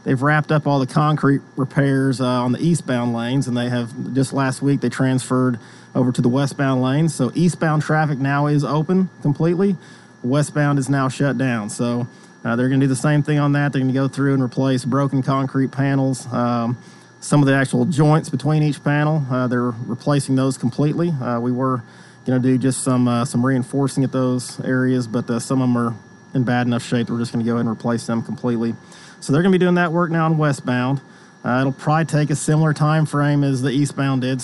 they've wrapped up all the concrete repairs on the eastbound lanes, and they have just last week they transferred over to the westbound lanes. So eastbound traffic now is open completely. Westbound is now shut down. So they're going to do the same thing on that. They're going to go through and replace broken concrete panels. Some of the actual joints between each panel, they're replacing those completely. We were going to do just some reinforcing at those areas, but some of them are in bad enough shape that we're just going to go ahead and replace them completely. So they're going to be doing that work now on westbound. It'll probably take a similar time frame as the eastbound did.